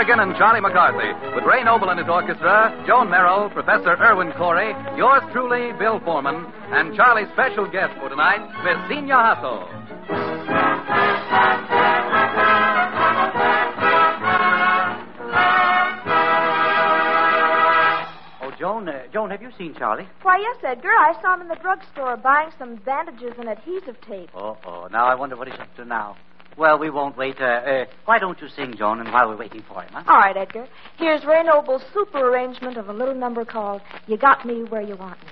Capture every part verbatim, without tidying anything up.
Bergen and Charlie McCarthy, with Ray Noble and his orchestra, Joan Merrill, Professor Irwin Corey, yours truly, Bill Foreman, and Charlie's special guest for tonight, Miss Senia Hassel. Joan, uh, Joan, have you seen Charlie? Why, yes, Edgar. I saw him in the drugstore buying some bandages and adhesive tape. Oh, oh. Now I wonder what he's up to now. Well, we won't wait. Uh, uh, why don't you sing, Joan, and while we're waiting for him, huh? All right, Edgar. Here's Ray Noble's super arrangement of a little number called You Got Me Where You Want Me.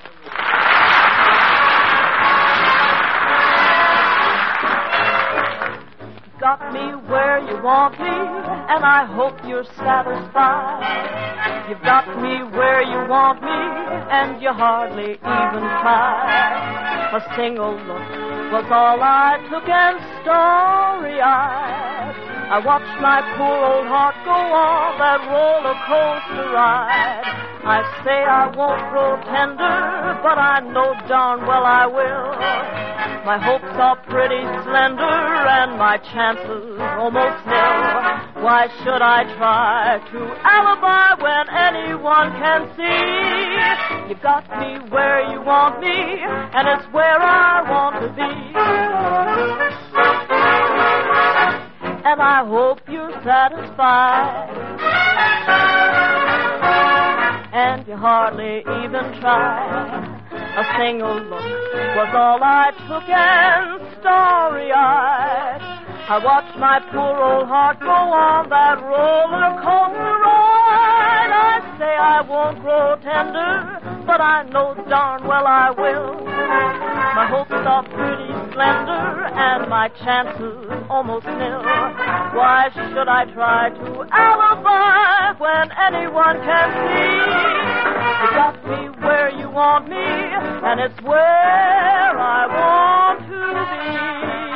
Got me where you want me, and I hope you're satisfied. You've got me where you want me, and you hardly even tried. A single look was all I took, and story-eyed I watched my poor old heart go on that roller coaster ride. I say I won't grow tender, but I know darn well I will. My hopes are pretty slender, and my chances almost nil. Why should I try to alibi when anyone can see? You got me where you want me, and it's where I want to be. And I hope you're satisfied. And you hardly even tried. A single look was all I took, and story-eyed I watched my poor old heart go on that roller coaster ride. I say I won't grow tender, but I know darn well I will. My hopes are pretty slender, and my chances almost nil. Why should I try to alibi when anyone can see? You got me where you want me, and it's where I want to be.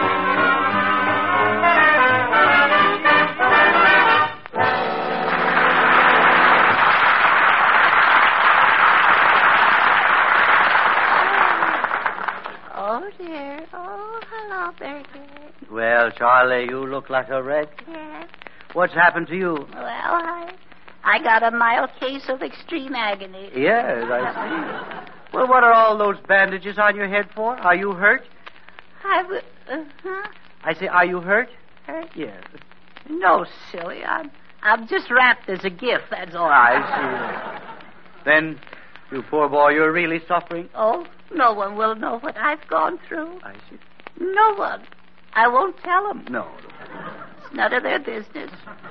Oh, dear. Oh, hello, Bertie. Well, Charlie, you look like a wreck. Yes. What's happened to you? Well, I I got a mild case of extreme agony. Yes, I see. Well, what are all those bandages on your head for? Are you hurt? I w- uh-huh. I say, are you hurt? Hurt? Yes. No, silly. I'm, I'm just wrapped as a gift, that's all. I see. Then, you poor boy, you're really suffering? Oh, no one will know what I've gone through. I see. No one. I won't tell them. No. It's none of their business.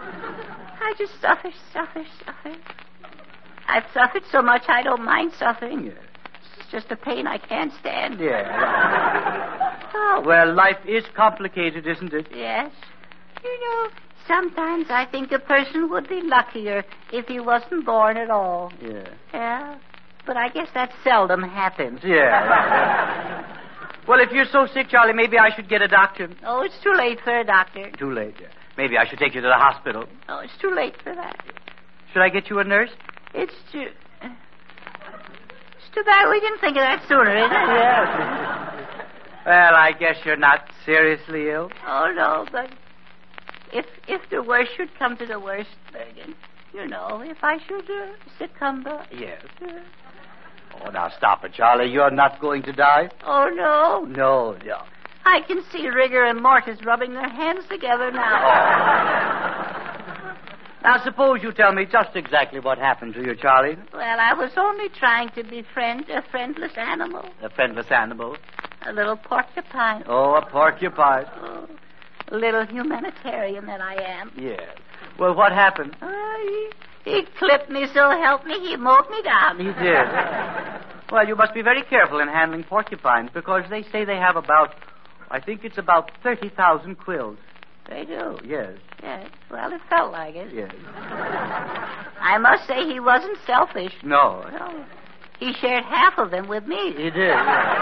I just suffer, suffer, suffer. I've suffered so much I don't mind suffering. Yes. It's just a pain I can't stand. Yeah. Oh, well, life is complicated, isn't it? Yes. You know, sometimes I think a person would be luckier if he wasn't born at all. Yeah. Yeah. But I guess that seldom happens. Yeah. Well, if you're so sick, Charlie, maybe I should get a doctor. Oh, it's too late for a doctor. Too late, yeah. Maybe I should take you to the hospital. Oh, it's too late for that. Should I get you a nurse? It's too... It's too bad we didn't think of that sooner, isn't it? Yes. Well, I guess you're not seriously ill. Oh, no, but if if the worst should come to the worst, Bergen, you know, if I should uh, succumb to... Yes. Uh, oh, now stop it, Charlie. You're not going to die. Oh, no. No, no. I can see Rigor and Mortis rubbing their hands together now. Oh. Now, suppose you tell me just exactly what happened to you, Charlie. Well, I was only trying to befriend a friendless animal. A friendless animal? A little porcupine. Oh, a porcupine. Oh, a little humanitarian that I am. Yes. Well, what happened? Uh, he, he clipped me, so help me, he mowed me down. He did. Well, you must be very careful in handling porcupines, because they say they have about, I think it's about thirty thousand quills. They do? Yes. Yes. Well, it felt like it. Yes. I must say he wasn't selfish. No. No. He shared half of them with me. He did.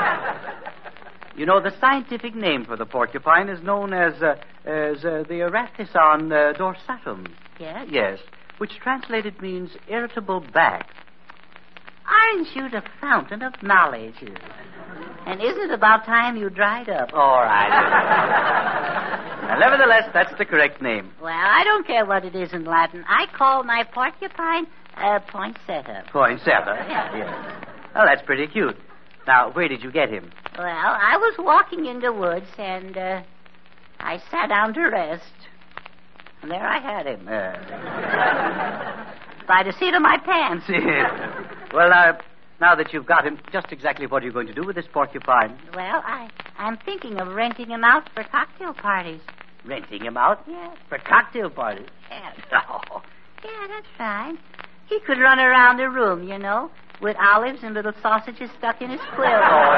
You know, the scientific name for the porcupine is known as uh, as uh, the Erathison uh, dorsatum. Yes? Yes, which translated means irritable back. Aren't you the fountain of knowledge? And isn't it about time you dried up? All right. Uh, nevertheless, that's the correct name. Well, I don't care what it is in Latin. I call my porcupine a poinsettia. Poinsettia? Yeah. Yes. Well, that's pretty cute. Now, where did you get him? Well, I was walking in the woods, and uh, I sat down to rest. And there I had him. Uh, By the seat of my pants. well, uh, now that you've got him, just exactly what are you going to do with this porcupine? Well, I, I'm thinking of renting him out for cocktail parties. Renting him out? Yes. For cocktail parties? Yes. Oh. Yeah, that's right. He could run around the room, you know, with olives and little sausages stuck in his quill. Oh,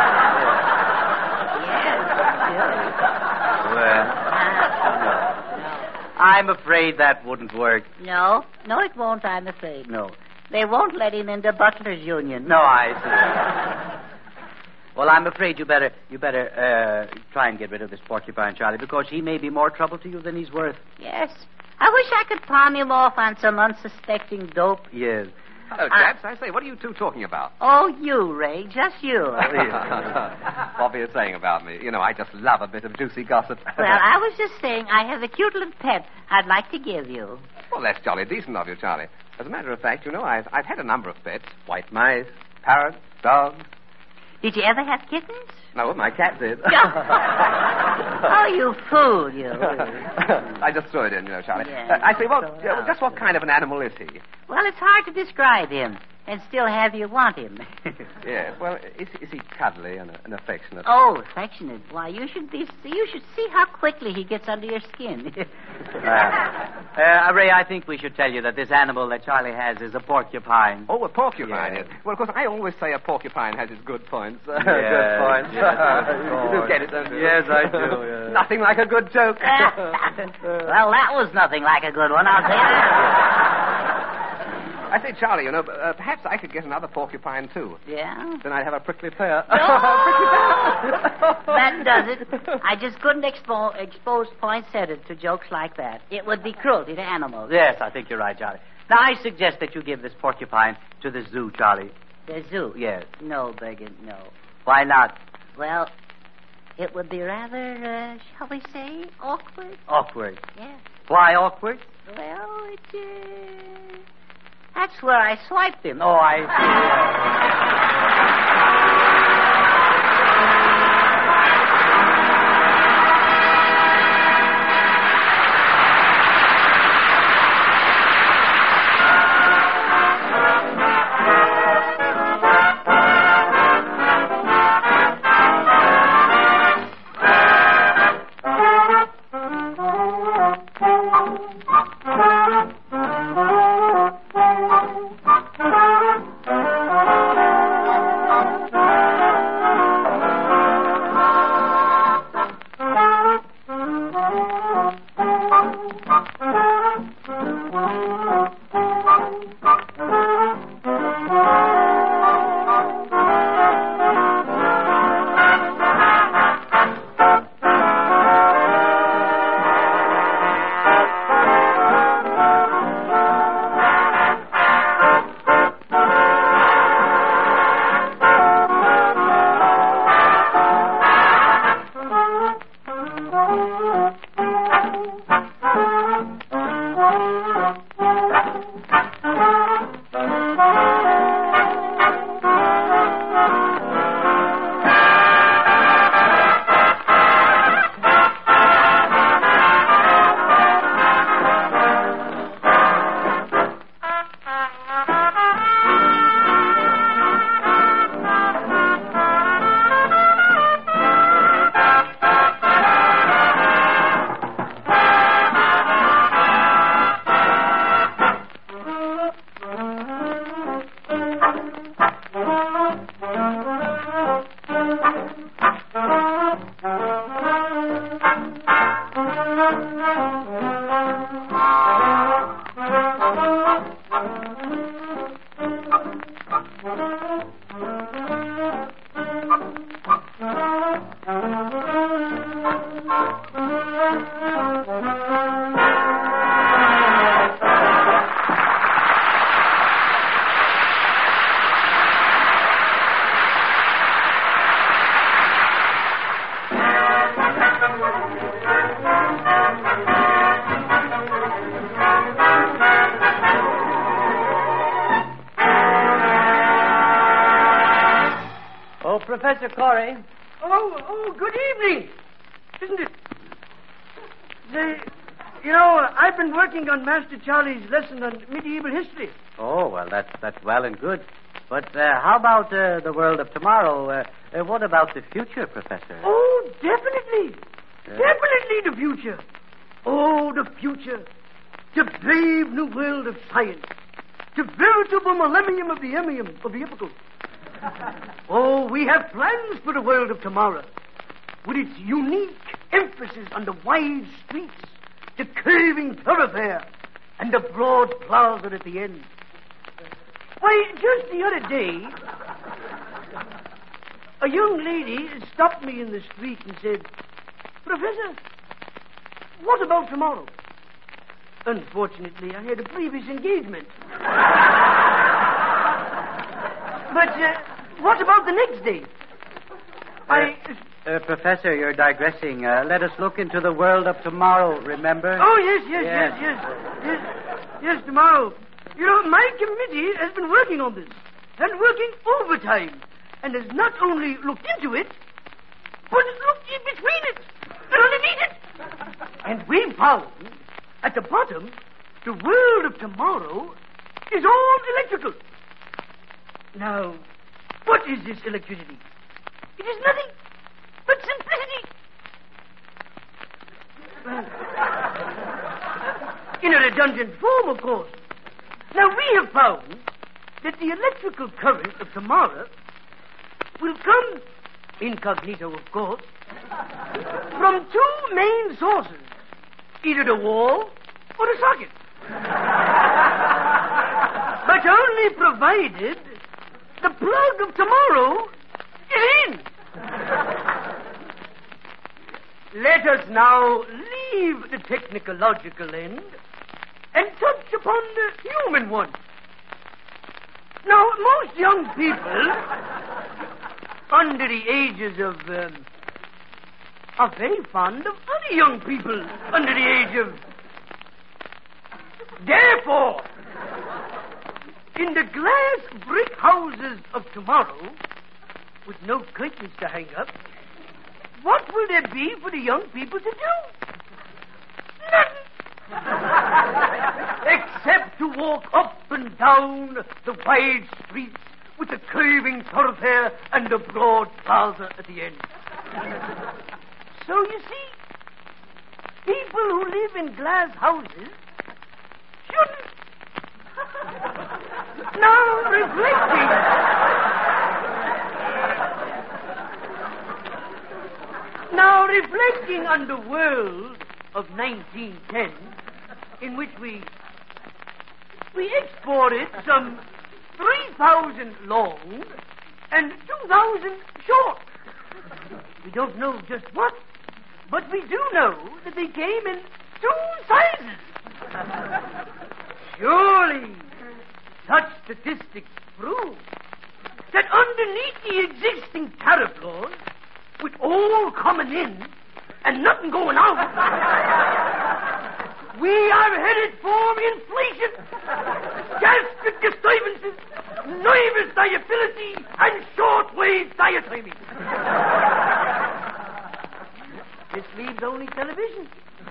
yes, well, uh, I'm afraid that wouldn't work. no, no, it won't, I'm afraid. No. They won't let him into Butler's Union. No, I see. Well, I'm afraid you better you better uh, try and get rid of this porcupine, Charlie, because he may be more trouble to you than he's worth. Yes. I wish I could palm him off on some unsuspecting dope. Yes. Hello, chaps. I say, what are you two talking about? Oh, you, Ray, just you. What were you saying about me? You know, I just love a bit of juicy gossip. Well, I was just saying I have a cute little pet I'd like to give you. Well, that's jolly decent of you, Charlie. As a matter of fact, you know, I've, I've had a number of pets. White mice, parrots, dogs. Did you ever have kittens? No, my cat did. Oh, you fool, you. I just threw it in, you know, Charlie. Yeah, uh, I say, well, so uh, just what kind of an animal is he? Well, it's hard to describe him and still have you want him. Yes, well, is, is he cuddly and, and affectionate? Oh, affectionate. Why, you should be. You should see how quickly he gets under your skin. uh, uh, Ray, I think we should tell you that this animal that Charlie has is a porcupine. Oh, a porcupine, Yes. yes. Well, of course, I always say a porcupine has its good points. Uh, Yes, good points. yes, of You do course. get it, don't you? Yes, I do, yes. Nothing like a good joke. Well, that was nothing like a good one, I'll tell you. I say, Charlie, you know, uh, perhaps I could get another porcupine, too. Yeah? Then I'd have a prickly pear. That does it. I just couldn't expo- expose poinsettia to jokes like that. It would be cruelty to animals. Yes, I think you're right, Charlie. Now, I suggest that you give this porcupine to the zoo, Charlie. The zoo? Yes. No, Biggin, no. Why not? Well, it would be rather, uh, shall we say, awkward. Awkward. Yes. Why awkward? Well, it, uh, that's where I swiped him. Oh, I see. Professor Corey. Oh, oh, good evening. Isn't it? Say, you know, I've been working on Master Charlie's lesson on medieval history. Oh, well, that's, that's well and good. But uh, how about uh, the world of tomorrow? Uh, uh, what about the future, Professor? Oh, definitely. Uh, Definitely the future. Oh, the future. The brave new world of science. The veritable millennium of the emium, of the epical. Oh, we have plans for the world of tomorrow, with its unique emphasis on the wide streets, the curving thoroughfare, and the broad plaza at the end. Why, just the other day, a young lady stopped me in the street and said, Professor, what about tomorrow? Unfortunately, I had a previous engagement. But uh, what about the next day? Uh, I... uh, Professor, you're digressing. Uh, let us look into the world of tomorrow, remember? Oh, yes, yes, Yes. yes, yes, yes. Yes, tomorrow. You know, my committee has been working on this, and working overtime, and has not only looked into it, but looked in between it, and underneath it. And we found, at the bottom, the world of tomorrow is all electrical. Now, what is this electricity? It is nothing but simplicity. In a redundant form, of course. Now, we have found that the electrical current of tomorrow will come, incognito, of course, from two main sources, either the wall or the socket. But only provided the plug of tomorrow is in. Let us now leave the technological end and touch upon the human one. Now, most young people under the ages of um, are very fond of other young people under the age of. Therefore, in the glass brick houses of tomorrow, with no curtains to hang up, what will there be for the young people to do? Nothing! Except to walk up and down the wide streets with the curving thoroughfare and the broad plaza at the end. So you see, people who live in glass houses shouldn't. Now, reflecting. Now, reflecting on the world of nineteen ten, in which we we exported some three thousand long and two thousand short. We don't know just what, but we do know that they came in two sizes. Surely, such statistics prove that underneath the existing tariff laws, with all coming in and nothing going out, we are headed for inflation, gastric disturbances, nervous diaphility, and short-wave diathymy. This leaves only television.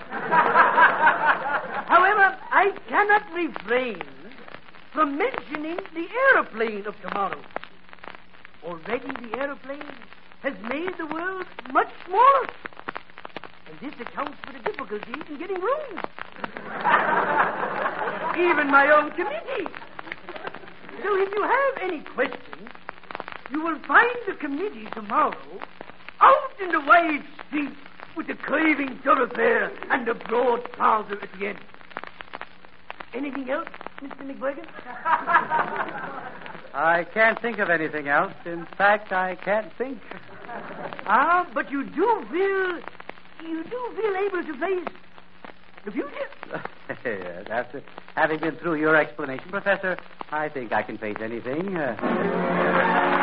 However, I cannot refrain from mentioning the aeroplane of tomorrow. Already the aeroplane has made the world much smaller. And this accounts for the difficulty in getting room. Even my own committee. So if you have any questions, you will find the committee tomorrow out in the wide street with the curving thoroughfare and the broad plaza at the end. Anything else, Mister McGuigan? I can't think of anything else. In fact, I can't think. Ah, but you do feel, you do feel able to face the future? Yes, after having been through your explanation, Professor, I think I can face anything. Uh...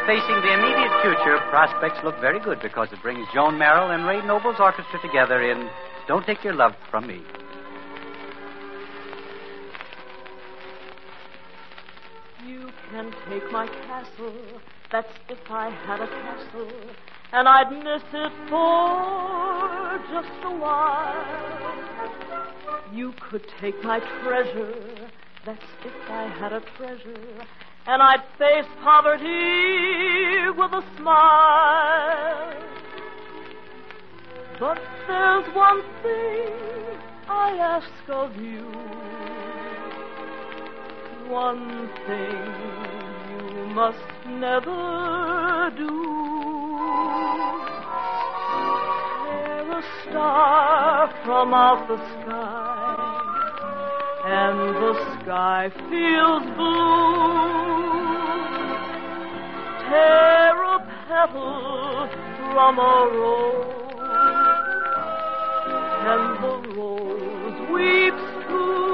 facing the immediate future, prospects look very good because it brings Joan Merrill and Ray Noble's orchestra together in Don't Take Your Love From Me. You can take my castle, that's if I had a castle, and I'd miss it for just a while. You could take my treasure, that's if I had a treasure, and I'd face poverty with a smile. But there's one thing I ask of you, one thing you must never do. Tear a star from out the sky, and the sky feels blue. Tear a petal from a rose, and the rose weeps too.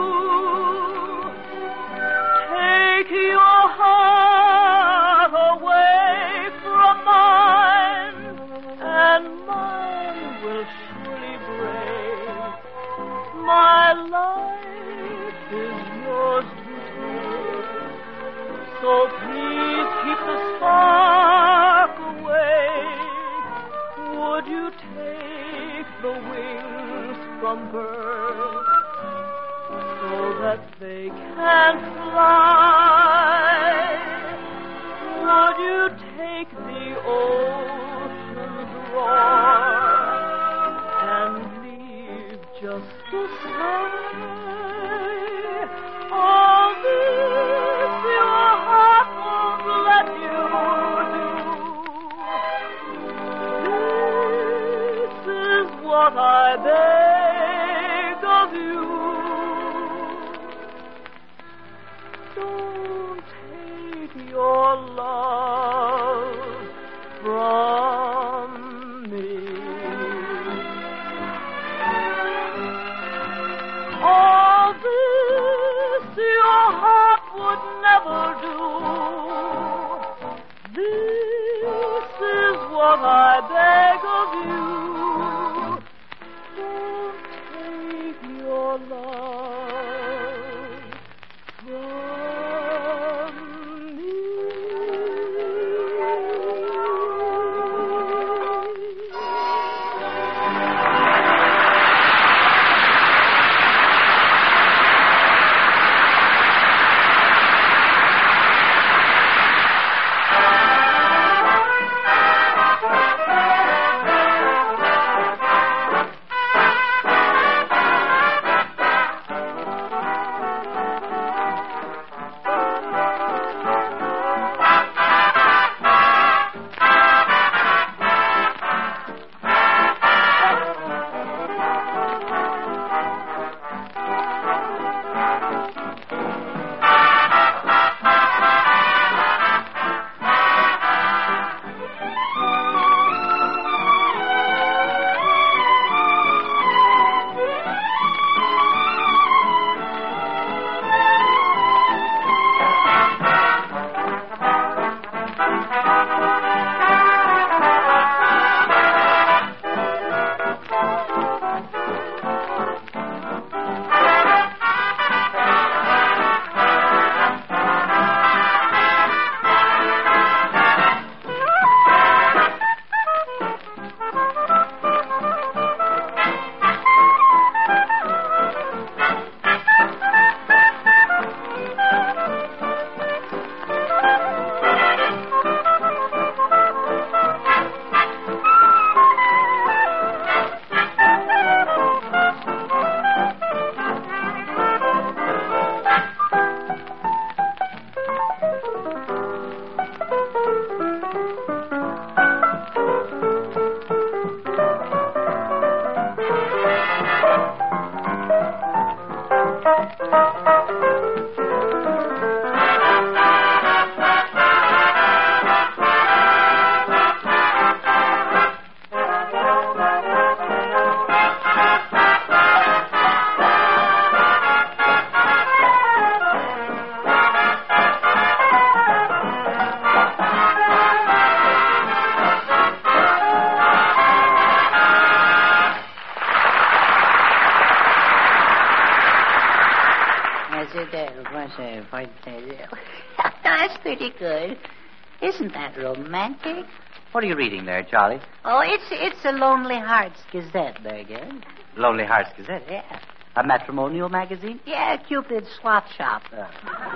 Take your heart away from mine, and mine will surely break. My life is yours to take, so please keep the spark awake. Would you take the wings from birds so that they can fly? Would you take the ocean's roar and leave just a sigh? All this your heart won't let you do. This is what I beg of you. Don't take your love from me. All this your heart would never do. This is what I beg of you. Don't take your love from me. for That's pretty good. Isn't that romantic? What are you reading there, Charlie? Oh, it's it's a Lonely Hearts Gazette, Bergen. Lonely Hearts Gazette? Yeah. A matrimonial magazine? Yeah, Cupid's swap shop. Uh.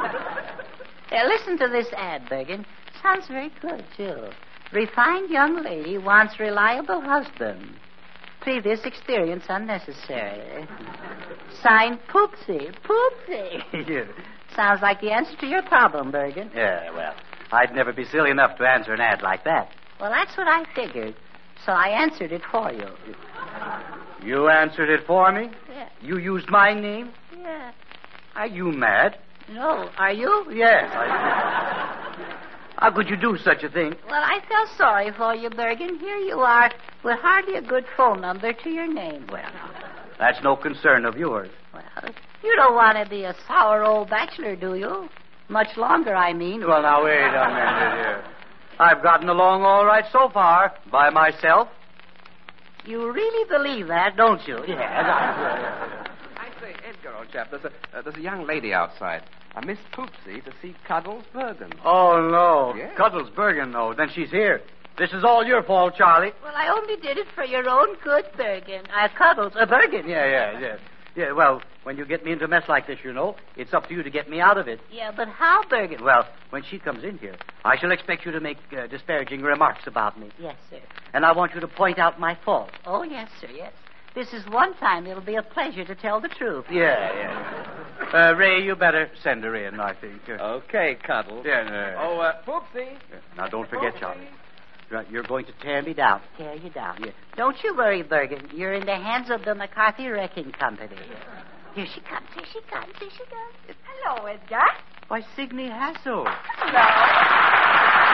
Yeah, listen to this ad, Bergen. Sounds very good, too. Refined young lady wants reliable husband. Previous experience unnecessary. Signed Poopsie. Poopsie. Sounds like the answer to your problem, Bergen. Yeah, well, I'd never be silly enough to answer an ad like that. Well, that's what I figured. So I answered it for you. You answered it for me? Yeah. You used my name? Yeah. Are you mad? No. Are you? Yes. I... How could you do such a thing? Well, I felt sorry for you, Bergen. Here you are with hardly a good phone number to your name. Well, that's no concern of yours. Well, you don't want to be a sour old bachelor, do you? Much longer, I mean. Well, now, wait a minute here. I've gotten along all right so far, by myself. You really believe that, don't you? Yeah. I say, Edgar, old chap, there's a, uh, there's a young lady outside. A Miss Poopsie to see Cuddles Bergen. Oh, no. Yes. Cuddles Bergen, no. Then she's here. This is all your fault, Charlie. Well, I only did it for your own good, Bergen. I cuddles. Uh, Bergen. Yeah, yeah, yeah. Yeah, well, when you get me into a mess like this, you know, it's up to you to get me out of it. Yeah, but how, Bergen? Well, when she comes in here, I shall expect you to make uh, disparaging remarks about me. Yes, sir. And I want you to point out my fault. Oh, yes, sir, yes. This is one time it'll be a pleasure to tell the truth. Yeah, yeah. Uh, Ray, you better send her in, I think. Uh, Okay, Cuddles. yeah, no, Oh, uh, Poopsie. yeah. Now, don't forget, Charlie. Right, you're going to tear me down. Tear you down. Yeah. Don't you worry, Bergen. You're in the hands of the McCarthy Wrecking Company. Here she comes, here she comes, here she comes. Hello, Edgar. Why, Signe Hasso. Hello.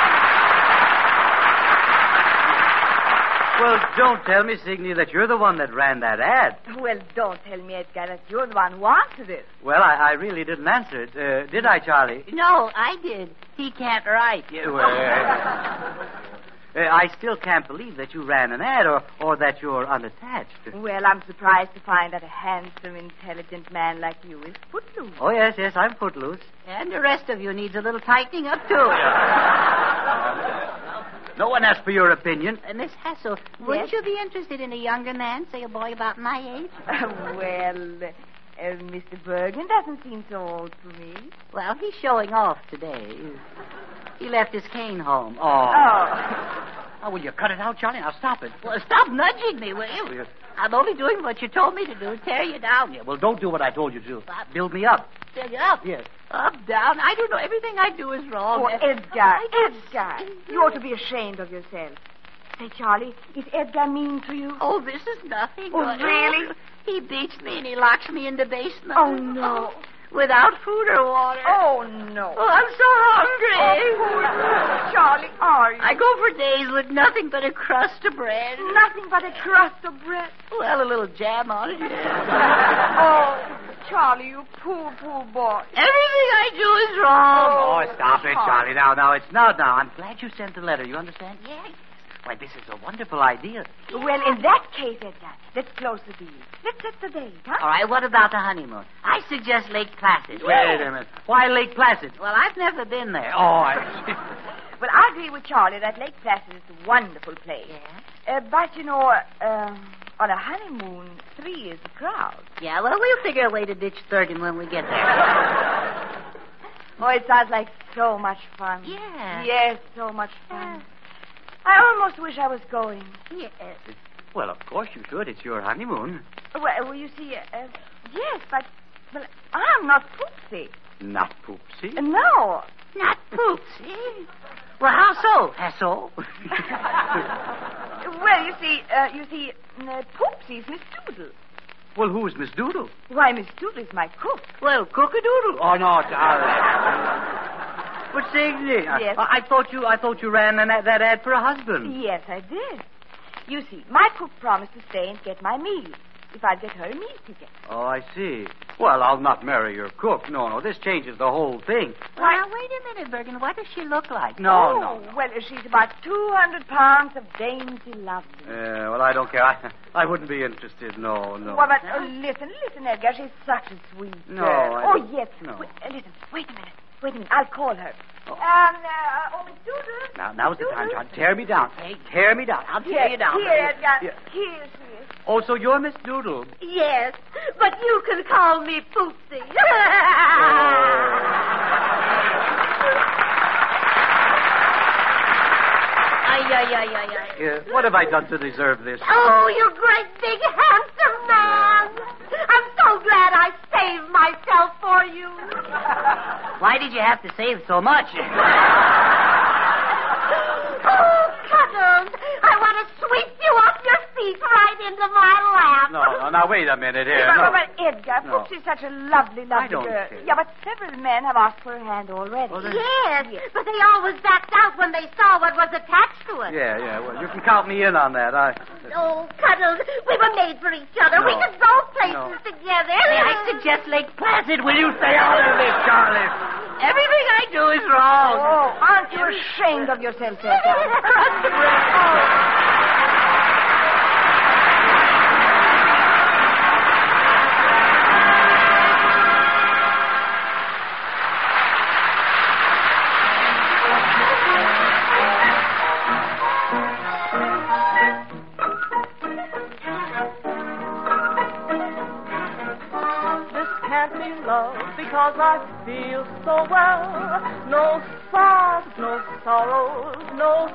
Well, don't tell me, Signe, that you're the one that ran that ad. Well, don't tell me, Edgar, that you're the one who answered it. Well, I, I really didn't answer it. Uh, did I, Charlie? No, I did. He can't write. Yeah, well, uh, I still can't believe that you ran an ad or, or that you're unattached. Well, I'm surprised to find that a handsome, intelligent man like you is footloose. Oh, yes, yes, I'm footloose. And the rest of you needs a little tightening up, too. No one asked for your opinion. Uh, Miss Hassel, wouldn't you be interested in a younger man, say a boy about my age? well, uh, Mister Bergen doesn't seem so old to me. Well, he's showing off today. He left his cane home. Oh. Oh. Oh, will you cut it out, Charlie? I'll stop it. Well, stop nudging me, will you? Yes. I'm only doing what you told me to do, tear you down. Yeah, well, don't do what I told you to do. Build me up. Tear you up. Yes. Up, down. I don't know. Everything I do is wrong. Oh, Edgar, Edgar, you ought to be ashamed of yourself. Say, Charlie, is Edgar mean to you? Oh, this is nothing. Oh, really? He beats me and he locks me in the basement. Oh, no. Without food or water. Oh, no. Oh, I'm so hungry. Oh, poor Charlie, are you? I go for days with nothing but a crust of bread. Nothing but a crust of bread. Well, a little jam on it. Oh, Charlie, you poor, poor boy. Everything I do is wrong. Oh, stop it, Charlie. Now, now, it's not now. I'm glad you sent the letter. You understand? Yes. Why, this is a wonderful idea. Well, in that case, Edgar, let's close the deal. Let's set the date, huh? All right, what about the honeymoon? I suggest Lake Placid. Wait a minute. Why Lake Placid? Well, I've never been there. Oh, I... Well, I agree with Charlie that Lake Placid is a wonderful place. Yeah? Uh, but, you know, uh, on a honeymoon, three is the crowd. Yeah, well, we'll figure a way to ditch Thurgan when we get there. Oh, it sounds like so much fun. Yeah. Yes, so much fun. I almost wish I was going. Yes. Well, of course you should. It's your honeymoon. Well, well you see, uh, yes, but well, I'm not Poopsie. Not Poopsie? Uh, no. Not Poopsie. Well, how so, Hasso? Well, you see, uh, you see, uh, Poopsie's Miss Doodle. Well, who's Miss Doodle? Why, Miss Doodle is my cook. Well, cook-a-doodle. Oh, no, darling. But Signe, Yes. I, I thought you, I thought you ran an, that ad for a husband. Yes, I did. You see, my cook promised to stay and get my meals. if I'd get her a meal ticket. Oh, I see. Well, I'll not marry your cook. No, no, this changes the whole thing. Well, now, wait a minute, Bergen. What does she look like? No, oh, no, no. Well, she's about two hundred pounds of dainty loveliness. Uh, well, I don't care. I, I wouldn't be interested. No, no. Well, but uh, listen, listen, Edgar. She's such a sweet No, girl. I Oh, don't- yes. no. Wait, uh, listen, wait a minute. Wait a minute. I'll call her. Oh. Um, uh, oh, Miss Doodle. Now, now's the time, Doodle. John. Tear me down. Hey, tear me down. I'll tear Here, you down. here, Edgar. Yeah. Here she is. Oh, so you're Miss Doodle. Yes, but you can call me Poopsie. Ay, ay, ay, ay, ay. Uh, what have I done to deserve this? Oh, you great big handsome man. I'm so glad I saved myself for you. Why did you have to save so much? Oh, Cuddles, I want to sweep you off your feet right into my lap. No, no, now wait a minute here. But, No. but Edgar, No. Pooksie's such a lovely, lovely I don't girl. care. Yeah, but several men have asked for her hand already. Well, then- Yes, but they always backed out when they saw what was attached to it. Yeah, yeah, well, you can count me in on that. I... Oh, Cuddles, we were made for each other. We No. could go places No. together. May I suggest Lake Placid? Will you stay out of this, Charlie? Everything I do is wrong. Oh, aren't you ashamed of yourself, Edgar? This can't be love because I feel so well. No sobs, no sorrows, no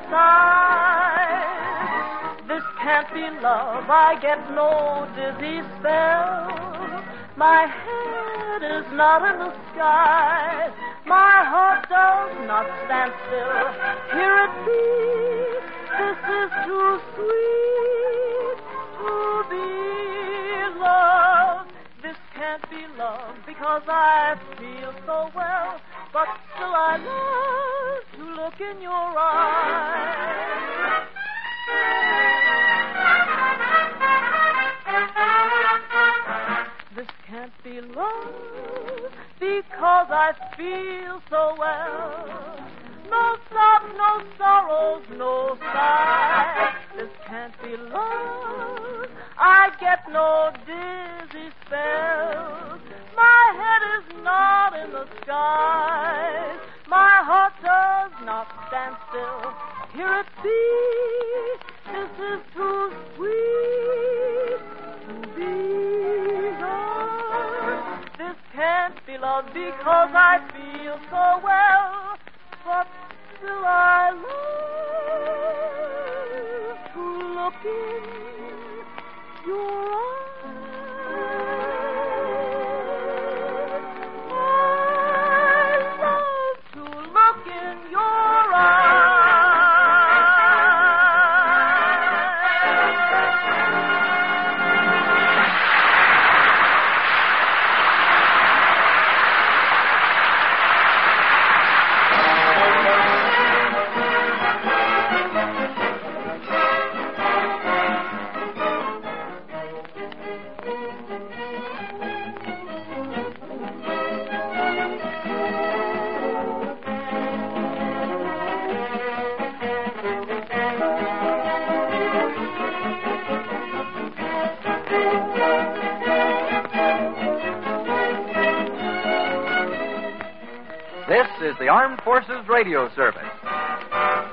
sighs. This can't be love. I get no dizzy spell. My head is not in the sky. My heart does not stand still. Here it be. This is too sweet to be loved. This can't be love because I feel so well, but still I love to look in your eyes. This can't be love because I feel so well. No sobs, no sorrows, no sighs. This can't be love. I get no dizzy spells. My head is not in the skies. My heart does not stand still. Here it be. This is too sweet to be love. This can't be love because I feel so well. But still I love to look in your eyes. I love to look in your eyes. This is the Armed Forces Radio Service.